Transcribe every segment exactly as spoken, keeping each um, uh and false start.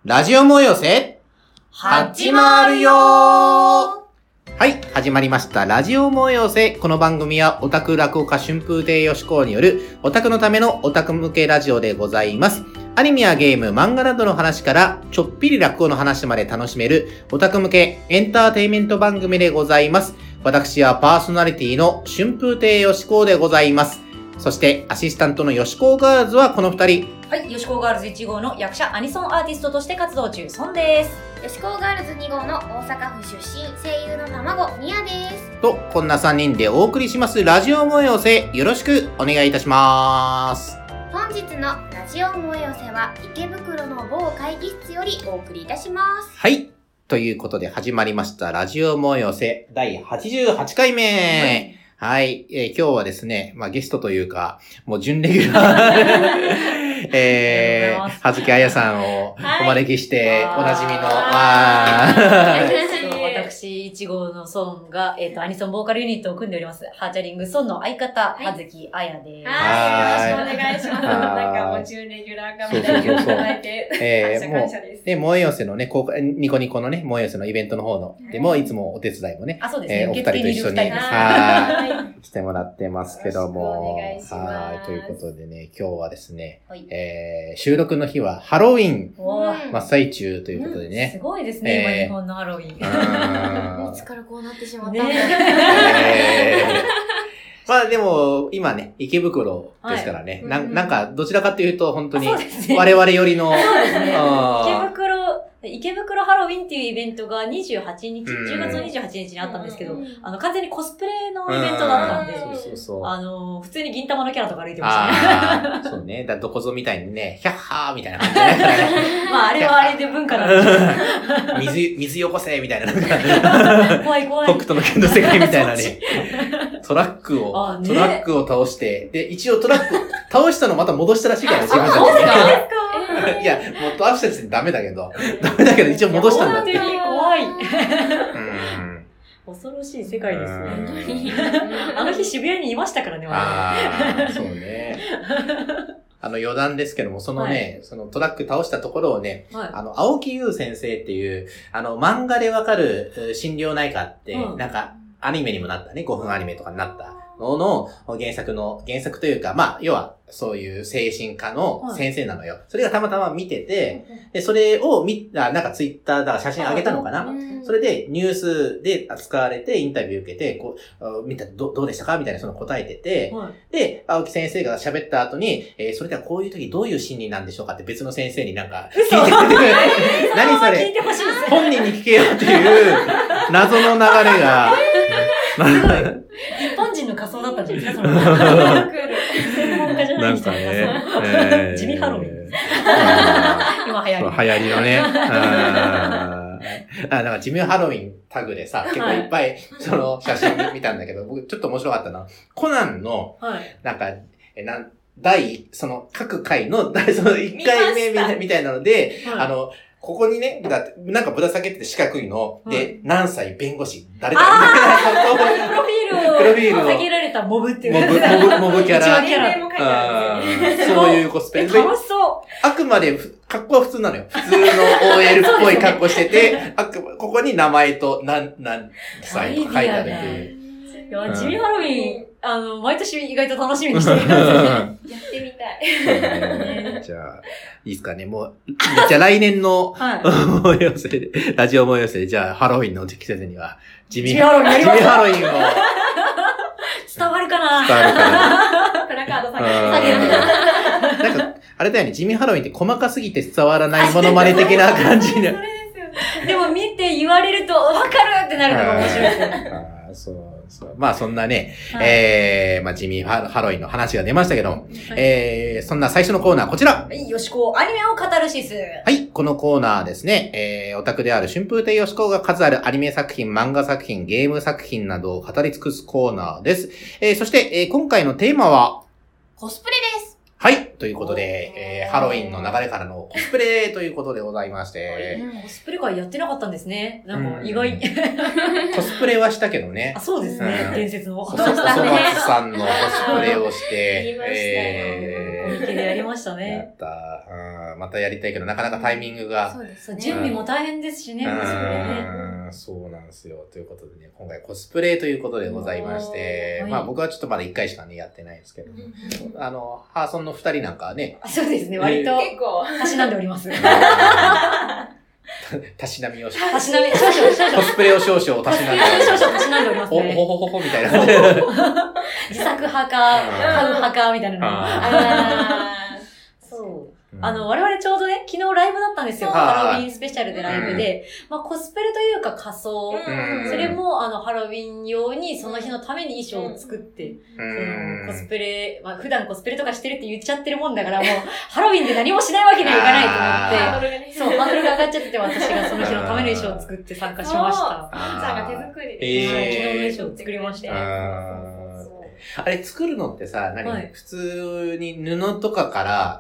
ラジオもよせ始まるよー。はい、始まりました。ラジオもよせ。この番組はオタク落語家春風亭よしこうによるオタクのためのオタク向けラジオでございます。アニメやゲーム、漫画などの話からちょっぴり落語の話まで楽しめるオタク向けエンターテイメント番組でございます。私はパーソナリティの春風亭よしこうでございます。そしてアシスタントのよしこうガールズはこの二人。 はい、よしこうガールズいち号の役者アニソンアーティストとして活動中、ソンです。 よしこうガールズに号の大阪府出身、声優の卵、ニアです。 と、こんなさんにんでお送りしますラジオもよせ、よろしくお願いいたします。 本日のラジオもよせは池袋の某会議室よりお送りいたします。 はい。ということで始まりましたラジオもよせだいはちじゅうはちかいめ。はい、はい、えー。今日はですね、まあゲストというか、もう準レギュラー。えー、はずきあやさんをお招きして、はい、おなじみの、 私いち号のソンが、えっと、アニソンボーカルユニットを組んでおります、ハーチャリングソンの相方、はずきあやです。 はい、よろしくお願いします。なんかもう準レギュラー化みたいなのをいただいて、えー、感謝です。 で、萌え寄せのね、ニコニコのね、萌え寄せのイベントの方の、でも、いつもお手伝いもね、 あ、そうですね、 えー、お二人と一緒に、はい、してもらってますけども、はい、ということでね、今日はですね、はい、えー、収録の日はハロウィン真っ最中ということでね。 すごいですね、今日本のハロウィン。 いつからこうなってしまったんだ。 まあでも、今ね、池袋ですからね。な, なんか、どちらかというと、本当に、我々よりの。 そうですね。池袋、池袋ハロウィンっていうイベントがにじゅうはちにち、じゅうがつのにじゅうはちにちにあったんですけど、あの、完全にコスプレのイベントだったんで、 そうそうそう。 あの、普通に銀玉のキャラとか歩いてましたね。 ああ、そうね。だどこぞみたいにね、ヒャッハーみたいな感じで、ね。 まあ、あれはあれで文化なんで。 水、水よこせみたいな。なんか怖い怖い。 北斗の剣の世界みたいなね。トラックを、ね、トラックを倒して、で、一応トラック、倒したのまた戻したらしいからね、自分たちで。いや、もう倒した時点でダメだけど、ダメだけど一応戻したんだって。 怖い。うん。恐ろしい世界ですね。あの日渋谷にいましたからね、 ああ、そうね。あの余談ですけども、そのね、はい、そのトラック倒したところをね、はい、あの、青木優先生っていう、あの、漫画でわかる心療内科って、うん、なんか、アニメにもなったね、ごふんアニメとかになったのの原作の、原作というか、まあ、要は、そういう精神科の先生なのよ。はい、それがたまたま見てて、で、それを見た、なんかツイッターだ、写真上げたのかな、それでニュースで扱われてインタビュー受けて、こう、見た、ど、どうでしたかみたいなその答えてて、はい、で、青木先生が喋った後に、えー、それではこういう時どういう心理なんでしょうかって別の先生になんか聞いてくれて、何それ本人に聞けよっていう謎の流れが、 一般人の仮装だったんじゃないですか、その。専門家じゃない人の仮装。えー、地味ハロウィン。今流行り。 流行りのね。ああ、なんか地味ハロウィンタグでさ、結構いっぱいその写真見たんだけど、僕ちょっと面白かったな。コナンの、なんか、え、なん、第、その各回の、そのいっかいめみたいなので、あの、ここにね、なんかぶら下げてて四角いの、うん、で、何歳弁護士、誰だみたいな。 プロフィールを、プロフィールを下げられたモブっていう。 モブ、モブ、モブキャラ。 キャラも書いてあるんですよ。 そういうコスプレ。 楽しそう。 あくまで、格好は普通なのよ。普通の オーエル っぽい格好してて、あくここに名前と何、何歳と書いてあるっていう。 いや、地味ハロウィン、あの、毎年意外と楽しみにしているんですよね。 やってみたい。じゃあ、いいですかね。もう、じゃあ来年の、はい、もよせで、ラジオもよせで、じゃあハロウィンの季節には、地味ハロウィン、地味ハロウィンを。 伝わるかな伝わるかなプラカード下げる。下げる。 なんか、あれだよね、地味ハロウィンって細かすぎて伝わらないモノマネ的な感じで。 でも見て言われると、わかるってなるのが面白いですね。 そうそう。まあそんなね、はい、えー、まあ地味ハロウィンの話が出ましたけど、はい、えー、そんな最初のコーナーこちら。 はい、よしこアニメを語るシス。 はい、このコーナーですね、えー、オタクである春風亭よしこが数あるアニメ作品、漫画作品、ゲーム作品などを語り尽くすコーナーです。えー、そして、えー、今回のテーマは、 コスプレです。 はい。ということで、えー、ハロウィンの流れからのコスプレということでございまして。 うん、コスプレ会やってなかったんですね。なんか意外。うん、 コスプレはしたけどね。 あ、そうですね。うん、伝説の。 おそ松さんのコスプレをして、 言いましたよ。えー雰囲気でやりましたね。 やった。うん。またやりたいけど、なかなかタイミングが。 そうですね。 準備も大変ですしね、コスプレね。 うん、そうなんですよ。ということでね、今回コスプレということでございまして、 はい、 まあ僕はちょっとまだいっかいしかね、やってないんですけど、あの、ハーソンのふたりなんかはね。 あ、そうですね、割と。 結構。 たしなんでおります。 たしなみをしたしなみ、少々、少々。 コスプレを少々たしなんでおります。 少々たしなんでおりますね。 ほほほほみたいな感じで。 自作派か、買う派か、みたいなの。あそう。あの、我々ちょうどね、昨日ライブだったんですよ。ハロウィンスペシャルでライブで。まあ、コスプレというか仮装。それも、あの、ハロウィン用に、その日のために衣装を作って、その、コスプレ、まあ、普段コスプレとかしてるって言っちゃってるもんだから、もう、ハロウィンで何もしないわけにはいかないと思って、そう、ハードルが上がっちゃってて、私がその日のための衣装を作って参加しました。 あんちゃんが手作りで。 えー、 昨日の衣装を作りました。 あれ作るのってさ、何、 はい、 普通に布とかから、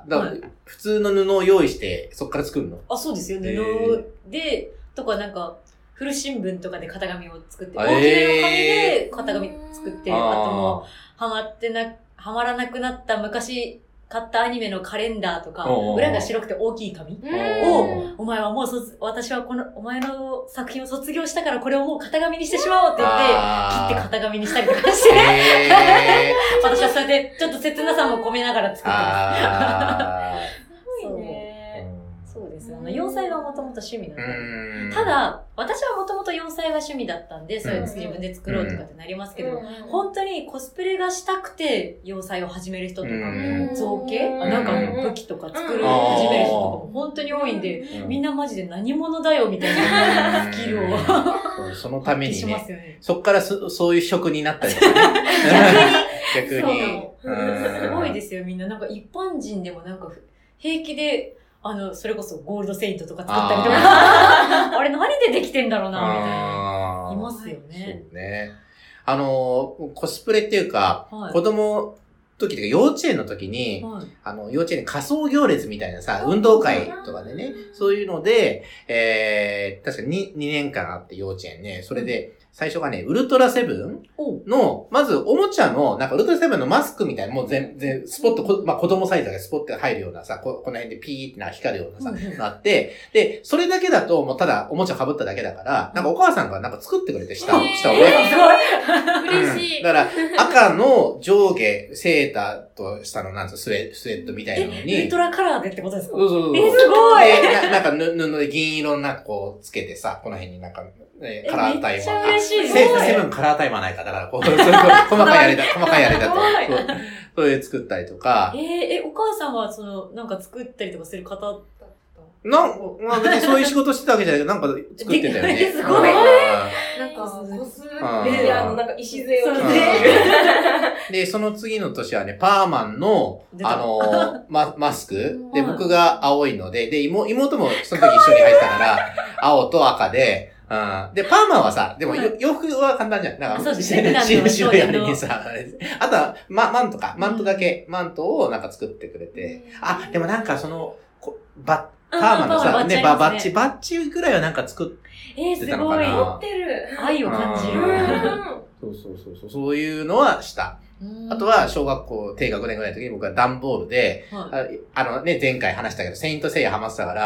だからはい、 普通の布を用意して、そっから作るの？ あ、そうですよ。布で、とかなんか、古新聞とかで型紙を作って、大きめの紙で型紙作って、あともう、はまってな、はまらなくなった昔、買ったアニメのカレンダーとか、裏が白くて大きい紙を、お前はもうそ、私はこの、お前の作品を卒業したからこれをもう型紙にしてしまおうって言って、切って型紙にしたりとかして、私はそうやってちょっと切なさも込めながら作ってます。そうそうです。あの、洋裁がもともと趣味なんで。ただ、私はもともと洋裁が趣味だったんで、それ自分で作ろうとかってなりますけど、本当にコスプレがしたくて洋裁を始める人とか、造形なんか武器とか作る、始める人とかも本当に多いんで、みんなマジで何者だよみたいなスキルをそのためにね、 ねそっからそそういう職になったりとかね。逆に。逆に。 すごいですよ、みんな。なんか一般人でもなんか平気で、あの、それこそゴールドセイントとか作ったりとか、あ, あれ何でできてんだろうな、みたいな。いますよね。 そうね。あの、コスプレっていうか、はい、子供時というか幼稚園の時に、はい、あの、幼稚園に仮装行列みたいなさ、運動会とかでね、そういうので、えー、確かににねんかんあって幼稚園ね、それで、最初がね、ウルトラセブンの、まずおもちゃの、なんかウルトラセブンのマスクみたいな、もう全然、スポット、まあ子供サイズがスポット入るようなさ、こ, この辺でピーってな光るようなさ、うんうん、なって、で、それだけだと、もうただおもちゃ被っただけだから、なんかお母さんがなんか作ってくれて、下を、下をね。 すごい嬉しい、 うん。だから、赤の上下、セーターと下のなんつうスウェ、スウェットみたいなのに。 ウルトラカラーでってことですか？ そうそうそう。 え、すごいでな、なんか布で銀色のなんかこうつけてさ、この辺になんか、えー、カラータイマー。めっちゃ嬉しい。 セブンカラータイマーないか。だからこう、そういう細かいあれだ、細かいあれだと。そうそういう作ったりとか。 えー、え、お母さんはその、なんか作ったりとかする方だったなんか、まあ別にそういう仕事してたわけじゃないけど、なんか作ってんだよね。 すごい。 なんか、コスプレアのなんか礎を着て。 で、その次の年はね、パーマンの、あの、マ, マスク。で、僕が青いので、で、妹, 妹もその時一緒に入ってたから、青と赤で、うん。で、パーマンはさ、でも、はい、洋服は簡単じゃん。なんか、 そうですね。 白いあれにさ、あとは、ま、マントか。マントだけ、うん、マントをなんか作ってくれて。あ、でもなんかその、こバッ、パーマンのさ、ね、バッチ、バッチぐらいはなんか作ってたのかな。 えー、すごい。 持ってる。 愛を感じる。 そうそうそうそう。そういうのはした。あとは、小学校低学年ぐらいの時に僕は段ボールで、はい、あ, あのね、前回話したけど、セイントセイヤハマってたから、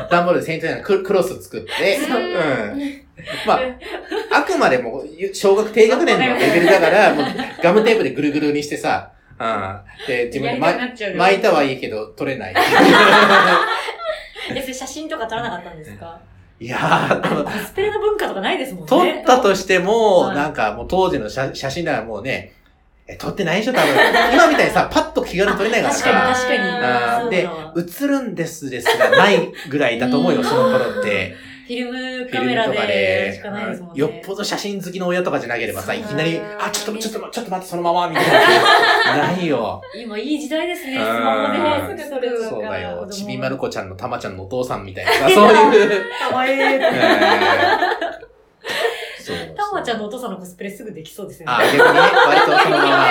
段ボールでセイントセイヤのクロス作って、うん。まあ、あくまでも、小学低学年のレベルだから、もうガムテープでぐるぐるにしてさ、うん。で、自分で巻いたはいいけど、取れない。 え、それ写真とか撮らなかったんですか？ いやー、 コスプレの文化とかないですもんね。 撮ったとしても、なんかもう当時の 写, 写真ならもうね、え、撮ってないでしょ多分。今みたいにさ、パッと気軽に撮れないからさ。確かに確かに。 で、映るんですですがないぐらいだと思うよ、その頃って。 フィルムカメラでしかないですもんね。 よっぽど写真好きの親とかじゃなければさ、いきなり、あ、ちょっと、ちょっと、ちょっと待って、そのまま、みたいな。ないよ。 今いい時代ですね、スマホで。 すぐ撮れる。そうだよ。ちびまる子ちゃんのたまちゃんのお父さんみたいなさ、そういう。 かわいい。 そう。 たまちゃんのお父さんのコスプレすぐできそうですよね。 あ、逆にね、割とそのまま。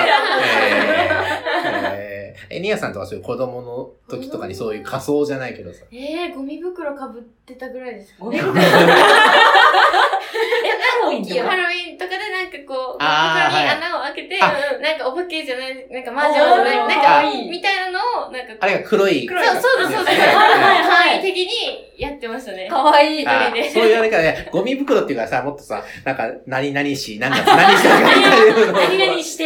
えー、え、ニアさんとかそういう子供の時とかにそういう仮装じゃないけどさ。 えー、ゴミ袋被ってたぐらいですか。 ゴミ袋え、ハロウィンとかハロウィンとかでなんかこう、 あ穴を開けて、なんかお化けじゃない、なんか魔女じゃない、なんか、みたいなのを、なんか、 あれが黒い。 そう、そうです、そうです。はい、的にやってましたね。 かわいい。 そういうあれからね、ゴミ袋っていうかさ、もっとさ、なんか、何々し、何月何し、何 々して、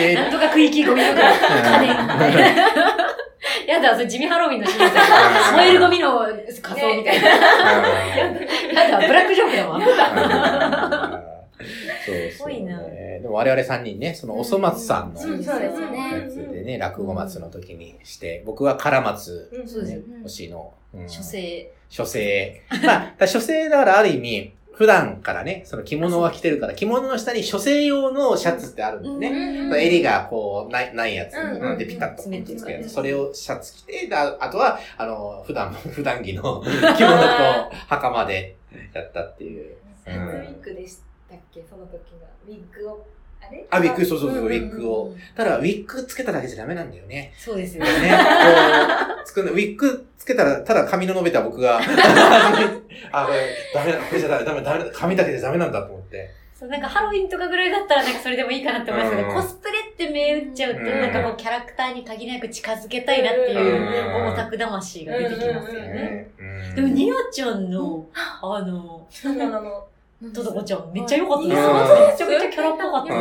なんとか区域ゴミ袋、家電、みたいな。やだ、それ地味ハロウィンのシーンだ。燃えるゴミの仮装みたいな。やだ、ブラックジョークだわ。 そうそう、ね。でも我々三人ね、そのおそ松さんのやつでね、落語松の時にして、僕は唐松、星の。 書生。 書生。まあ、書生だからある意味、普段からね、その着物は着てるから、着物の下に書生用のシャツってあるんだよね。襟がこう、ない、ないやつ。で、ピタッとつけるやつ。それをシャツ着て、あとは、あの、普段、普段着の着物と袴でやったっていう。 サンズウィッグでしたっけ、その時が。ウィッグを。あれあ、ウィッグ、そうそうそう、ウィッグを。ただ、ウィッグつけただけじゃダメなんだよね。 そうですよね。 ね。こう、つくウィッグつけたら、ただ髪の伸びた僕が、あ、ダメだ、これじゃダメだ、ダメだ、髪だけでダメなんだと思って。 そう、なんかハロウィンとかぐらいだったらなんかそれでもいいかなって思いますけど、コスプレって目打っちゃうと、なんかこうキャラクターに限りなく近づけたいなっていうオタク魂が出てきますよね。でも、ニオちゃんの、あの、トドコちゃんめっちゃ良かったですよ。めちゃめちゃキャラっぽかったです。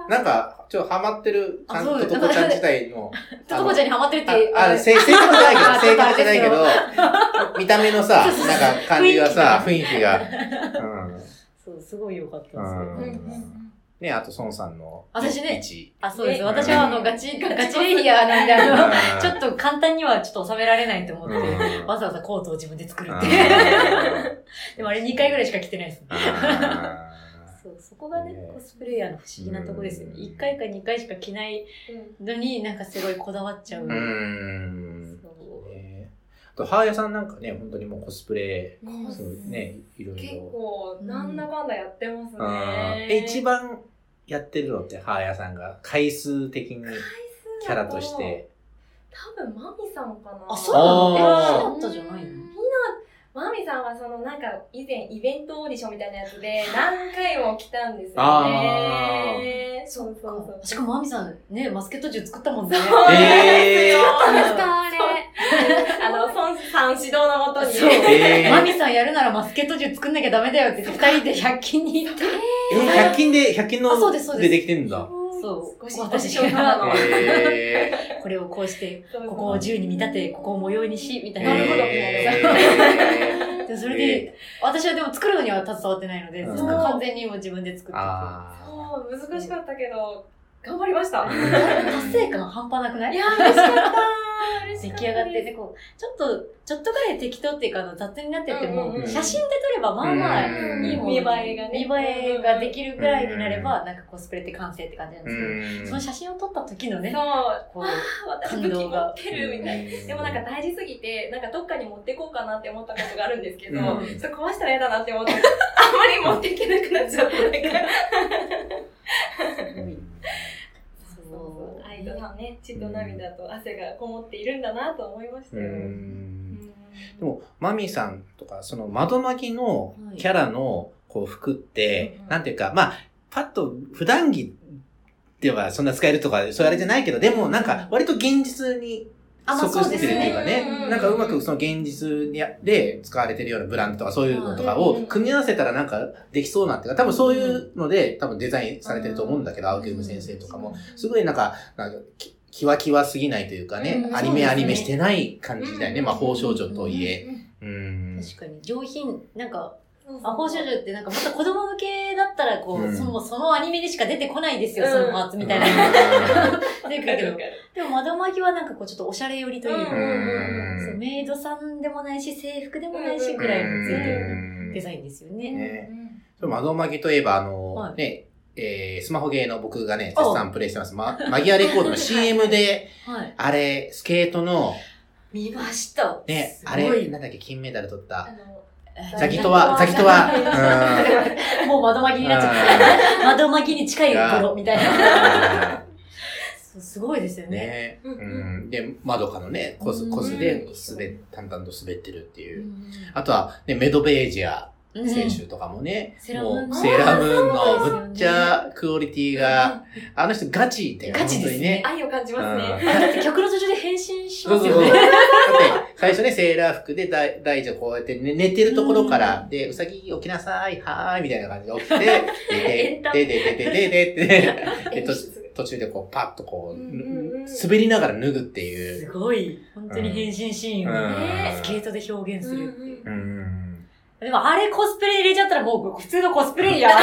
なんか、ちょっとハマってる、トドコちゃん自体の。 トドコちゃんにハマってるって、 あ、正確じゃないけど、正確じゃないけど、見た目のさ、なんか感じがさ、雰囲気が。 そう、すごい良かったですよ。 ね、あと、孫さんの。 私ね。あ、そうです。私はあの、ガチ、ガチレイヤーなんで、あの、ちょっと簡単にはちょっと収められないと思って、わざわざコートを自分で作るって。でもあれにかいぐらいしか着てないですね。そう、そこがね、コスプレイヤーの不思議なとこですよね。いっかいかにかいしか着ないのに、なんかすごいこだわっちゃう。うん。そう。 あと、ハーヤさんなんかね、本当にもうコスプレ、そうね、いろいろ。 結構、なんだかんだやってますね。 え、一番やってるのって、ハーヤさんが回数的にキャラとして。 多分、マミさんかな。 あ、そうなの？え、ひなたじゃないの？ マミさんはそのなんか以前イベントオーディションみたいなやつで何回も来たんですよね。そうそうそう。 しかもマミさんね、マスケット銃作ったもんね。 そうですよ。作ったんですかあれ。あの、孫さん指導のもとに。 そう。マミさんやるならマスケット銃作んなきゃダメだよって二人でひゃく均に行って。 え、ひゃく均で、ひゃく均のでできてんだ。 そう。私が、これをこうして、ここを銃に見立て、ここを模様にし、みたいな。なるほど。それで、私はでも作るのには携わってないので、完全にもう自分で作ってて。 そう、難しかったけど、頑張りました。 達成感半端なくない？ いや、嬉しかった。 出来上がってね、こう、ちょっと、ちょっとぐらい適当っていうか、雑になってても、写真で撮れば、まあまあ、いいもの、見栄えがね、見栄えができるぐらいになれば、なんかコスプレって完成って感じなんですけど、その写真を撮った時のね、 そう、 こう、感動が。 持ってるみたいな。でもなんか大事すぎて、なんかどっかに持ってこうかなって思ったことがあるんですけど、ちょっと壊したら嫌だなって思って、あんまり持っていけなくなっちゃって、なんか。アイドルはね、血と涙と汗がこもっているんだなと思いましたよ。 でも、マミさんとか、その窓巻きのキャラのこう服って、なんていうか、まあ、パッと普段着ではそんな使えるとか、そういうあれじゃないけど、でもなんか割と現実に即してるっていうかね、なんかうまくその現実で使われてるようなブランドとかそういうのとかを組み合わせたらなんかできそうなっていうか、多分そういうので多分デザインされてると思うんだけど、青木海先生とかも、すごいなんか、なんかキワキワすぎないというかね、アニメアニメしてない感じだよね、魔法少女といえ。 確かに上品、なんか、魔法少女ってなんかもっと子供向けだったらこう、うん、そのそのアニメにしか出てこないですよ、うん、そのパーツみたいな。出てくるけど。でも窓巻きはなんかこうちょっとおしゃれ寄りというか、うん、メイドさんでもないし制服でもないしぐらいのついてるデザインですよね。ね、 窓巻きといえばあの、はい、ね、えー、スマホゲーの僕がね、絶賛プレイしてます。ま、マギアレコードの シーエム で、はい、あれ、スケートの、 見ました。 ね、あれ、なんだっけ、金メダル取った。ザギトワ、ザギトワ。 もう窓巻きになっちゃった。窓巻きに近い頃みたいな。すごいですよね。 ね、うん、で、まどかのね、コス、コスで滑、淡々と滑ってるっていう。あとは、ね、メドベージア選手とかもね、 セーラームーンもうセーラームーンのむっちゃクオリティが、あの人ガチってガチですね。 愛を感じますね。 だって曲の途中で変身しますよね。 そうそうそう。だって最初ね、セーラー服で大大女こうやって寝寝てるところから、で、うさぎ起きなさい、はーい、みたいな感じで起きて、で、で、で、で、で、で、で、で、で、途中でこう、パッとこう、滑りながら脱ぐっていう。 すごい。本当に変身シーンをね、スケートで表現するっていう。でもあれコスプレ入れちゃったらもう普通のコスプレイヤー。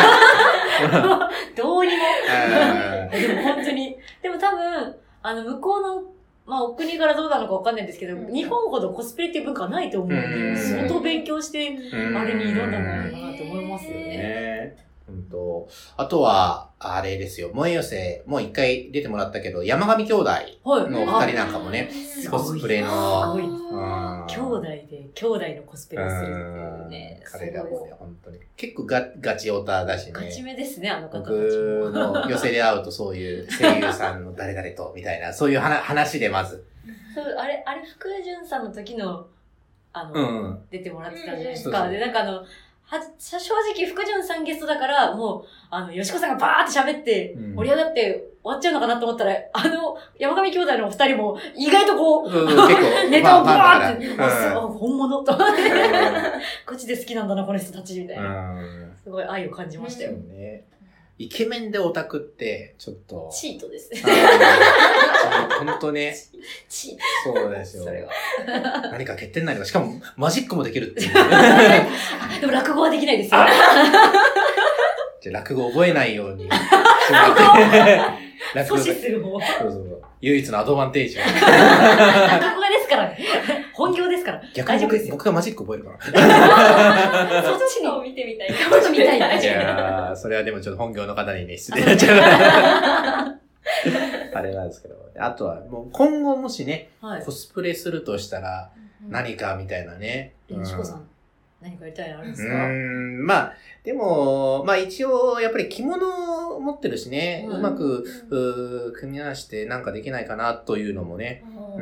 どうにも。でも本当に。でも多分、あの、向こうの、まあ、お国からどうなのかわかんないんですけど、日本ほどコスプレっていう文化はないと思うんで、相当勉強して、あれに挑んだんじゃないかなと思いますよね。 うんと、あとは、あれですよ、萌え寄せ、もう一回出てもらったけど、山上兄弟のお二人なんかもね、コスプレの、 すごい。兄弟で、兄弟のコスプレをするっていうね。 彼らもね、本当に。結構ガガチオタだしね。 ガチめですね、あの方たちも。僕の寄せで会うとそういう声優さんの誰々と、みたいな、そういう話でまず。 そう、あれ、あれ、福潤さんの時の、あの、出てもらってたじゃないですか。で、なんかあの、は、正直、福潤さんゲストだから、もう、あの、吉子さんがバーって喋って、盛り上がって終わっちゃうのかなと思ったら、あの、山上兄弟のお二人も、意外とこう、ネタをバーって、本物と思って、こっちで好きなんだな、この人たち、みたいな。すごい愛を感じましたよ。 イケメンでオタクって、ちょっと。 チートですね。 ほんとね。 チート。 そうですよ。それは。何か欠点ないのか。しかも、マジックもできるっていう。 でも落語はできないですよ。 じゃ落語覚えないように。 阻止する方。 そうそう。唯一のアドバンテージ。 落語家ですからね。本業ですから。 逆に僕僕がマジック覚えるから。 そっちのを見てみたい。 ちょっと見たいな。 いやー、それはでもちょっと本業の方にね、失礼になっちゃう。あれなんですけど。あとは、もう今後もしね、コスプレするとしたら、何かみたいなね。 よしこさん、何かやりたいのあるんですか？ うーん、まあ、でも、まあ一応、やっぱり着物を持ってるしね、うまく、組み合わせてなんかできないかなというのもね、うん、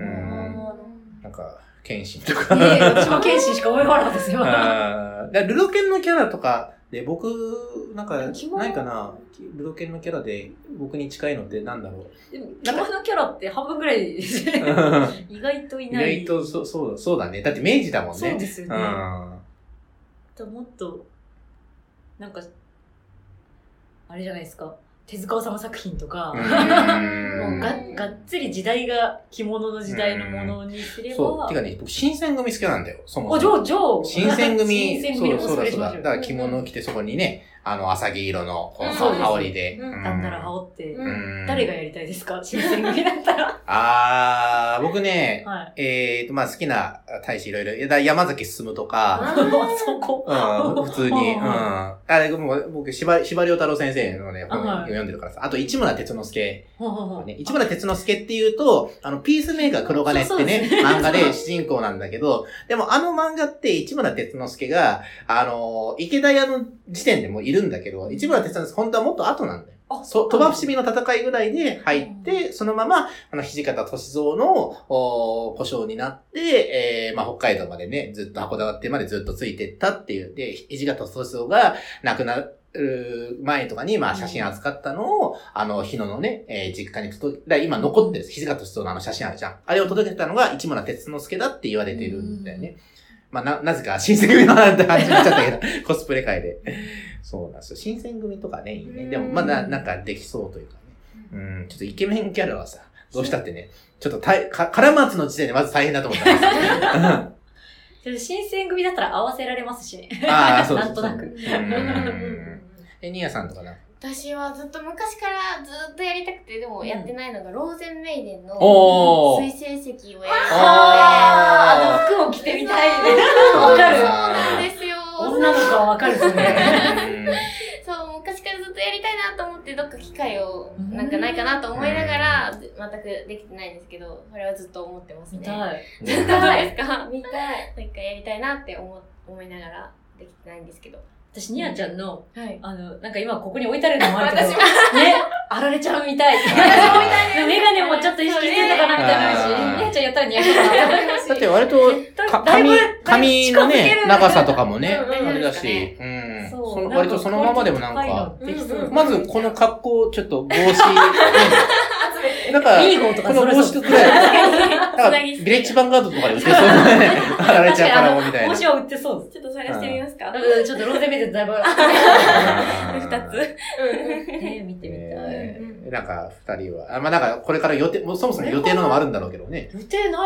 なんか、剣心とか。 ええ、うちも剣心しか思い浮かばなかったですよ。 あルロケンのキャラとかで、僕、なんか、ないかなルロケンのキャラで僕に近いのってなんだろう。 でも、着物のキャラって半分ぐらいですね。意外といない。 意外とそ、そう、そうだね。だって明治だもんね。 そうですよね。ともっと、なんか、あれじゃないですか。手塚治虫作品とか、もうががっつり時代が着物の時代のものにすれば。 そう。てかね、僕、新選組好きなんだよ、そもそも。あ、じゃあ、じゃあ。 新選組、 新選組そうそうそうだ。だから着物を着てそこにね、あの、浅黄色の、この羽織で。 なんなら羽織って、誰がやりたいですか新選組だったら。 あー、僕ね、えーと、まあ好きな大使いろいろ、山崎進とか、 そこ。 うん、普通に、うん。あれ、もう僕、司馬遼太郎先生のね、本を読んでるからさ。あと、市村哲之助。市村哲之助っていうと、あの、ピースメーカー黒金ってね、漫画で主人公なんだけど、でもあの漫画って市村哲之助が、あの、池田屋の時点でもいるんだけど、市村哲之助本当はもっと後なんだよ。そ、鳥羽伏見の戦いぐらいで入って、そのまま、あの、土方歳三の、お故障になって、えー、まあ、北海道までね、ずっと函館までずっとついてったっていう。で、土方歳三が亡くなる前とかに、まあ、写真扱ったのを、あの、日野のね、えー、実家に届け、今残ってる土方歳三のあの写真あるじゃん。あれを届けたのが市村哲之助だって言われてるんだよね。まあ、な、なぜか、新選組の話になっちゃったけど、コスプレ界で。そうなんですよ。新選組とかね、いいね。でも、まだ、なんかできそうというかね。うん、ちょっとイケメンキャラはさ、どうしたってね、ちょっとたい、か、カラマツの時点でまず大変だと思ったんですよ。 新選組だったら合わせられますしね。 ああ、そうそうそう。 なんとなく。 え、ニアさんとかな私はずっと昔からずっとやりたくて、でもやってないのが、ローゼンメイデンの水星石をやりたくて、 あの服を着てみたいね。わかる。 そうなんですよ。 女の子はわかるですね。 そう、昔からずっとやりたいなと思って、どっか機会をなんかないかなと思いながら、全くできてないんですけど、それはずっと思ってますね。 見たい。 見たいですか？見たい。なんかやりたいなって思思いながらできてないんですけど。 私、ニアちゃんの、 はい、 あの、なんか今ここに置いてあるのもあるけど、ね、 あられちゃんみたい。メガネもちょっと意識してるのかなみたいな話。ねえちゃんやったら似合うかな。 だって割と、髪、髪のね、長さとかもね、あれだし、うん。そう割とそのままでもなんか、まずこの格好、ちょっと帽子、なんか、この帽子とくらい、なんか、ビレッジヴァンガードとかで売ってそうなね、あられちゃうからもみたいな。 帽子は売ってそうです。 ちょっと探してみますか？ うん、ちょっとローゼメでだいぶ。 二つ。 ね見てみたい。 なんか、二人は、あ、まあなんか、これから予定、もうそもそも予定のもあるんだろうけどね。 予定ない。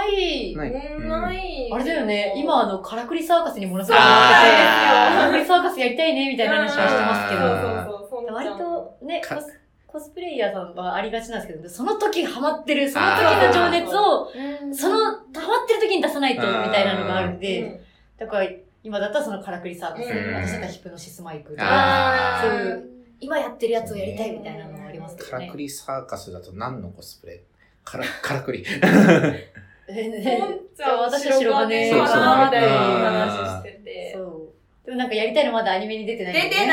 ない。 ない。 あれだよね、今あの、カラクリサーカスにものすごいハマってて、カラクリサーカスやりたいね、みたいな話をしてますけど、 そうそうそう。 割とね、コスプレイヤーさんはありがちなんですけど、その時ハマってる、その時の情熱を、その、ハマってる時に出さないと、みたいなのがあるんで、だから、今だったらそのカラクリサーカス、私だったらヒプノシスマイクとか、そういう、今やってるやつをやりたいみたいなのもありますけどね。 カラクリサーカスだと何のコスプレカラ、カラクリ。 私は白金かなって話してて。 そう。でもなんかやりたいのまだアニメに出てない。 出てないですよ。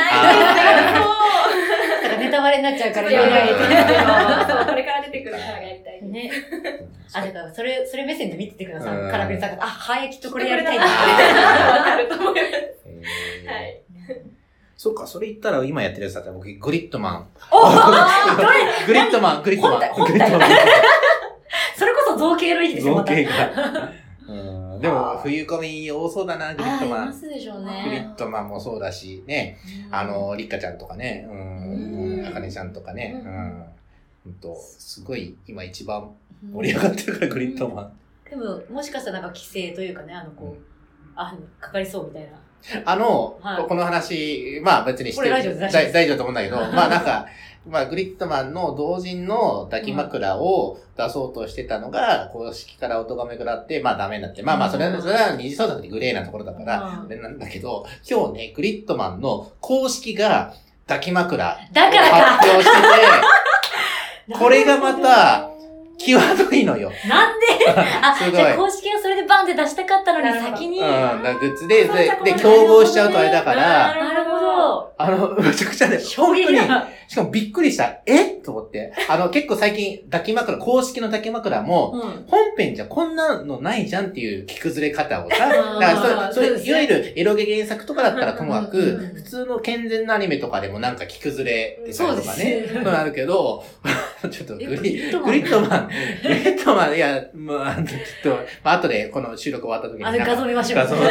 そう。 ネタバレになっちゃうから言わないで。 そう、 これから出てくるからやりたい。 ね。あ、だからそれ、それ目線で見ててください。カラクリサーカス。あ、はい、きっとこれやりたいな。 わかると思います。はい。 そうか、それ言ったら今やってるやつだったら僕、グリッドマン。 おぉどれグリッドマン、グリッドマン。 本体それこそ造形の域ですよ、 造形が。でも、冬コミ多そうだな、グリッドマン。 あ、いますでしょうね。 グリッドマンもそうだし、ね。あの、リッカちゃんとかね。うん。あかねちゃんとかね。うん。ほんと、すごい、今一番盛り上がってるから、グリッドマン。 でも、もしかしたらなんか規制というかね、あの、こう、あ、かかりそうみたいな。 あの、はい、この話、まあ別にして、 大丈夫大丈夫と思うんだけど、まあなんか、まあグリッドマンの同人の抱き枕を出そうとしてたのが、公式からお咎め食らって、まあダメになって、まあまあそれは、それは二次創作でグレーなところだから、あれなんだけど、今日ね、グリッドマンの公式が抱き枕を発表してて、これがまた、際どいのよ。 なんであ、じゃあ公式がそれでバンって出したかったのに先に。 うん、だグッズで、で、で、競合しちゃうとあれだから。 なるほど。 あの、めちゃくちゃね、本当に、しかもびっくりした。えと思って。あの、結構最近、抱き枕、公式の抱き枕も、うん、本編じゃこんなのないじゃんっていう着崩れ方をさ、だからそれ、それ、いわゆるエロゲ原作とかだったらともかく、普通の健全なアニメとかでもなんか着崩れてたりとかね、そうなるけど、ちょっとグリ、グリッドマン、グリッドマン、いや、もう、あの、ちょっと、まあ、後でこの収録終わった時に。 あれ画像見ましょう。 画像で。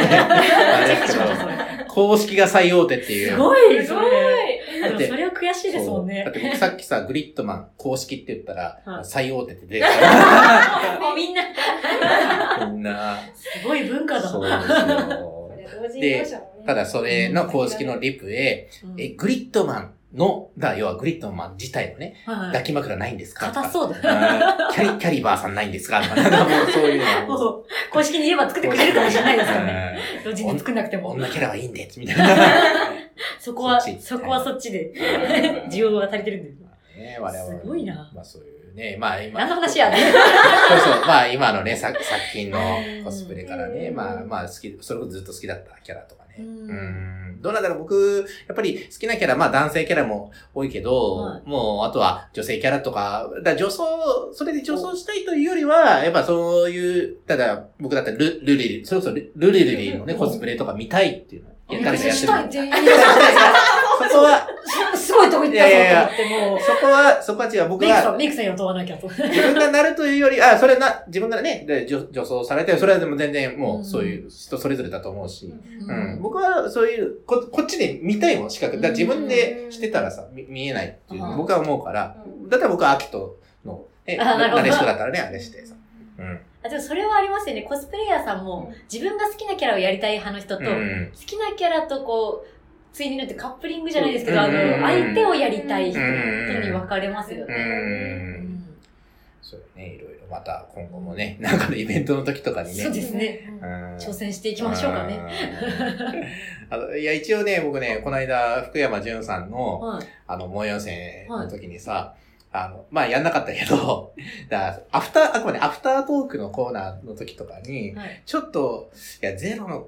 公式が最大手っていう。 すごい、 すごい。 だって、それは悔しいですもんね。 だって僕さっきさ、グリッドマン公式って言ったら、最大手って出てた。もうみんな。 みんな。 すごい文化だ。 そうですよ。で、ただそれの公式のリプへ、え、グリッドマンの、だ、要はグリッドマン自体のね、抱き枕ないんですか硬そうだ。 キャリ、キャリバーさんないんですかとか、なんかもうそういうのを。 公式に言えば作ってくれるかもしれないですからね。同時に作んなくても。 女キャラはいいんで、みたいな。 そこは、そこはそっちで、需要が足りてるんで。 ね、我々は。 すごいな。 まあそういうね、まあ今。 何の話やね。 そうそう、まあ今のね、作品のコスプレからね、まあまあ好き、それこそずっと好きだったキャラとかね。うん。どうなんだろう、僕、やっぱり好きなキャラ、まあ男性キャラも多いけど、はい、もうあとは女性キャラとか、だ女装、それで女装したいというよりは、やっぱそういう、ただ僕だったらル、ルリリ、それこそルルリリのね、コスプレとか見たいっていうの。 いや、誰かやってる。 そこは、 すごいとこ行ったぞと思ってもう。 そこは、そこは違う。僕は。 メイクさん雇わなきゃと。 自分がなるというより、あ、それな、自分がね、で女女装されて、それはでも全然もう、そういう人それぞれだと思うし。うん。うん、僕はそういう、こ、こっちで見たいもん、資格。だから自分でしてたらさ、見見えないっていう、僕は思うから、だったら僕はアキトの、え、なでしこだったらね、あれしてさ。うん。 あ、でもそれはありますよね。コスプレイヤーさんも、自分が好きなキャラをやりたい派の人と、うん、好きなキャラとこう、ついになってカップリングじゃないですけど、あの、相手をやりたい人に分かれますよね。うん。 そうね、いろいろまた今後もね、なんかのイベントの時とかにね。 そうですね。挑戦していきましょうかね。 あのいや、一応ね、僕ね、この間、福山潤さんの、あの、模様線の時にさ、あの、まあ、やんなかったけど、だからアフター、あくまでアフタートークのコーナーの時とかに、はい、ちょっと、いや、ゼロの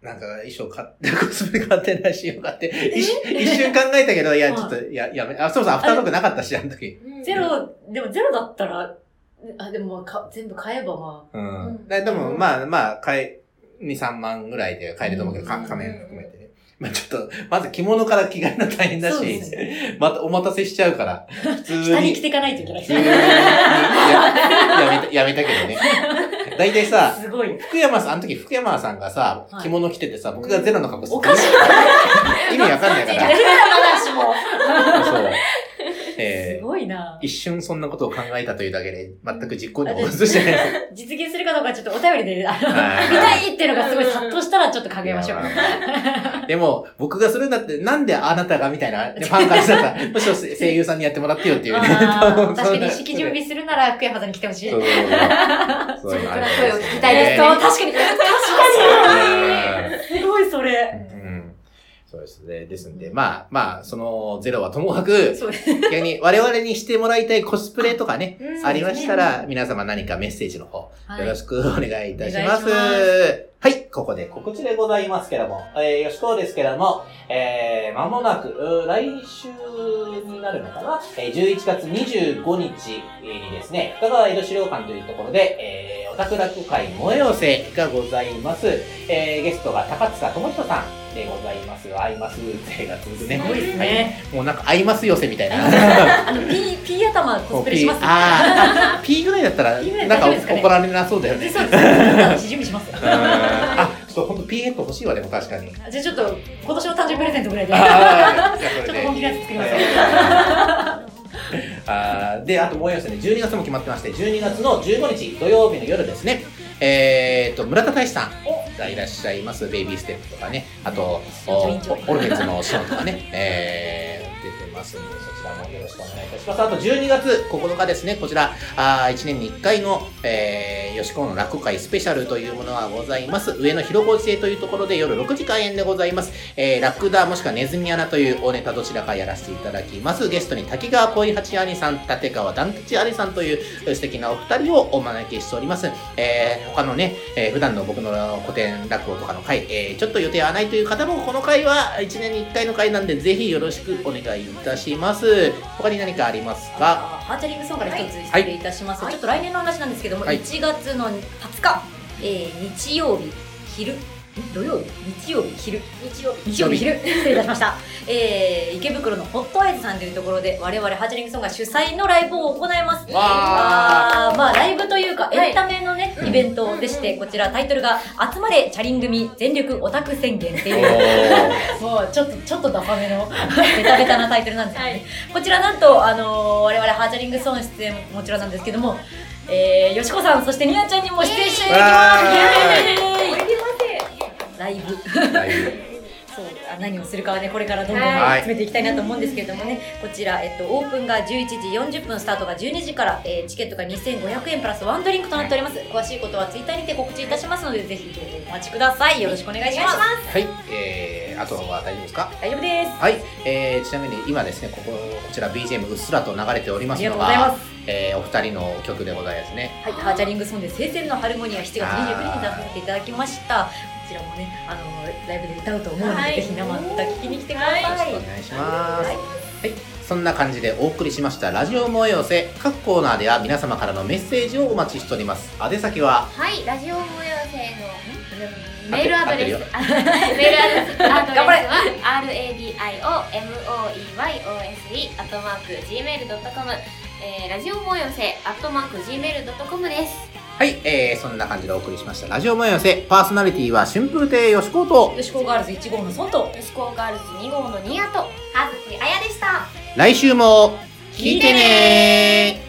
なんか衣装買って、コスプレ買ってないしようかって、一瞬考えたけど、いや、ちょっと、や、やめ、あ、そうそう、アフタートークなかったし、あの時。 ゼロ、でもゼロだったら、あ、でもか全部買えばまあ。うん。でも、まあまあ、買え、に、さんまんぐらいで買えると思うけど、仮面含めてね。まあちょっと、まず着物から着替えるの大変だし、ね、またお待たせしちゃうから、普通に。 下に着ていかないといけない。や, やめた、やめたけどね。だいたいさ、 すごい。 福山さん、あの時福山さんがさ、着物着ててさ、僕がゼロの格好する。 おかしい。 意味わかんないから。 ゼロの話も。 そう。えー、 すごいな。 一瞬そんなことを考えたというだけで、全く実行にも移してない。 実現するかどうかちょっとお便りで、あの、見たいっていうのがすごい殺到したらちょっと考えましょう。 でも、僕がするんだって、なんであなたがみたいな、ファンからしたら、むしろ声優さんにやってもらってよっていうね。 確かに式準備するなら福山さんに来てほしい。そうそういうのある。 声を聞きたいですと、確かに、確かに。すごいそれ。 そうですね。ですんで、まあ、まあ、そのゼロはともかく、逆に我々にしてもらいたいコスプレとかね、ありましたら、皆様何かメッセージの方、よろしくお願いいたします。はい、ここで告知でございますけども、えー、よしこですけども、えー、間もなく、来週になるのかな、えー、じゅういちがつにじゅうごにちにですね、深川江戸資料館というところで、えー、オタク落会萌え寄せがございます。えー、ゲストが高塚智人さんでございます。アイマス勢が続くね。 すごいですね。 はい、もうなんかアイマス寄せみたいな。 あの、P、P 頭コスプレします、ね。 ああ、P ぐらいだったら、なんか怒られなそうだよね。 そうですね。私準備します。 あ、ちょっとほんと P ヘッド欲しいわ、でも確かに。 じゃあちょっと、今年の誕生日プレゼントぐらいで。ちょっと本気のやつ作りますよ。 あで、あともう一つね、じゅうにがつも決まってまして、じゅうにがつのじゅうごにち土曜日の夜ですね、えーと、村田大志さんがいらっしゃいます、ベイビーステップとかね、あと、オルフェンズのショーとかね、えー、出てますんで、そちらもよろしくお願いいたします。あとじゅうにがつここのかですね、こちら、あいちねんにいっかいの、えー、よしこの落語会スペシャルというものがございます。上野広小路亭というところで夜ろくじ開演でございます。えー、ラクダもしくはネズミアナという大ネタどちらかやらせていただきます。ゲストに滝川恋八兄さん、立川団八兄さんという素敵なお二人をお招きしております。えー、他のね、えー、普段の僕の古典落語とかの回、えー、ちょっと予定はないという方も、この回はいちねんにいっかいの回なんで、ぜひよろしくお願いいたします。他に何かありますか？ ハーチャリングソンから一つ失礼いたします。はい、ちょっと来年の話なんですけども、はい、いちがつのはつか、えー、日曜日昼、土曜日日曜日昼日曜日日曜日昼失礼いたしました。えー、池袋のホットアイズさんというところで我々ハーチャリングソンが主催のライブを行います。あまあライブというかエンタメのね、はい、イベントでして、こちらタイトルが集まれチャリン組全力オタク宣言っていうもうちょっとちょっとダサめのベタベタなタイトルなんですけどね、はい、こちらなんとあのー、我々ハーチャリングソン出演もちろんなんですけども、えー、よしこさんそしてみやちゃんにも出演していただきます。イエーイライブライブそう何をするかはねこれからどんどん詰めていきたいなと思うんですけれどもね、こちら、えっと、オープンがじゅういちじよんじゅっぷん、スタートがじゅうにじから、えー、チケットがにせんごひゃくえんプラスワンドリンクとなっております。詳しいことはツイッターにて告知いたしますので、ぜひお待ちください。よろしくお願いします。 はい、えー、あとは大丈夫ですか？ 大丈夫です。 はい、えー、ちなみに今ですね、こここちら ビージーエム うっすらと流れておりますのが、ありがとうございます。えー、お二人の曲でございますね。 はい、ハーチャリングソンで聖戦のハルモニアしちがつにじゅうくにちに出させていただきました。こちらもね、あのライブで歌うと思うので、はい、ぜひ生歌聴きに来てください。よろしくお願いします。はい、はい、 そんな感じでお送りしましたラジオ萌え寄せ。各コーナーでは皆様からのメッセージをお待ちしております。宛先は、 はい、ラジオ萌え寄せのメールアドレス、メールアドレスは ラディオモエヨセ アットマーク ジーメールドットコム、えー、ラジオ萌え寄せ アットマーク ジーメールドットコム です。 はい、えー、そんな感じでお送りしましたラジオ萌え寄せ。パーソナリティは春風亭よしことよしこガールズいち号のソンとよしこガールズに号のニアと葉月あやでした。 来週も聞いてねー。